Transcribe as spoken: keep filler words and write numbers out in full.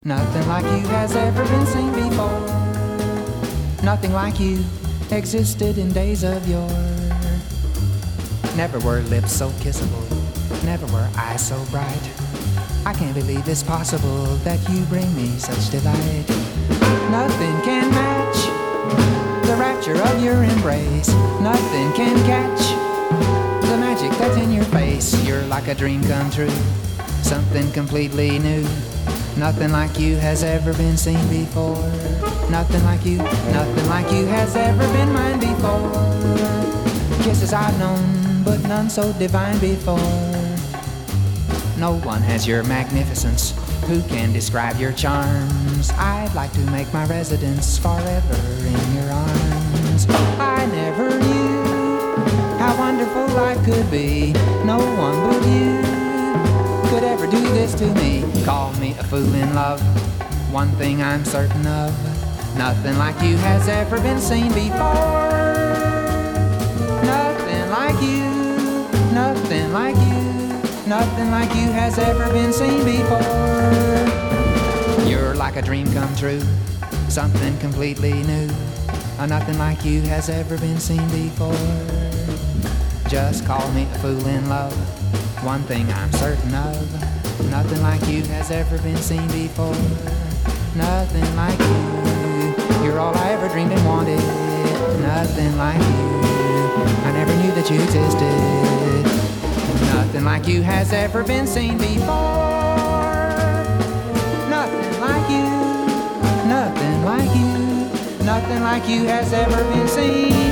Nothing like you has ever been seen before. Nothing like you existed in days of yore. Never were lips so kissable, never were eyes so bright. I can't believe it's possible that you bring me such delight. Nothing can match the rapture of your embrace. Nothing can catch the magic that's in your face. You're like a dream come true, something completely new. Nothing like you has ever been seen before. Nothing like you, nothing like you has ever been mine before. Kisses I've known, but none so divine before. No one has your magnificence, who can describe your charms? I'd like to make my residence forever in your arms. I never knew how wonderful life could be. No one but you could ever do this to me. Call me a fool in love, one thing I'm certain of. Nothing like you has ever been seen before. Nothing like you, nothing like you, nothing like you has ever been seen before. You're like a dream come true, something completely new. Nothing like you has ever been seen before. Just call me a fool in love, one thing I'm certain of. Nothing like you has ever been seen before. Nothing like you, you're all I ever dreamed and wanted. Nothing like you, I never knew that you existed. Nothing like you has ever been seen before. Nothing like you, nothing like you, nothing like you has ever been seen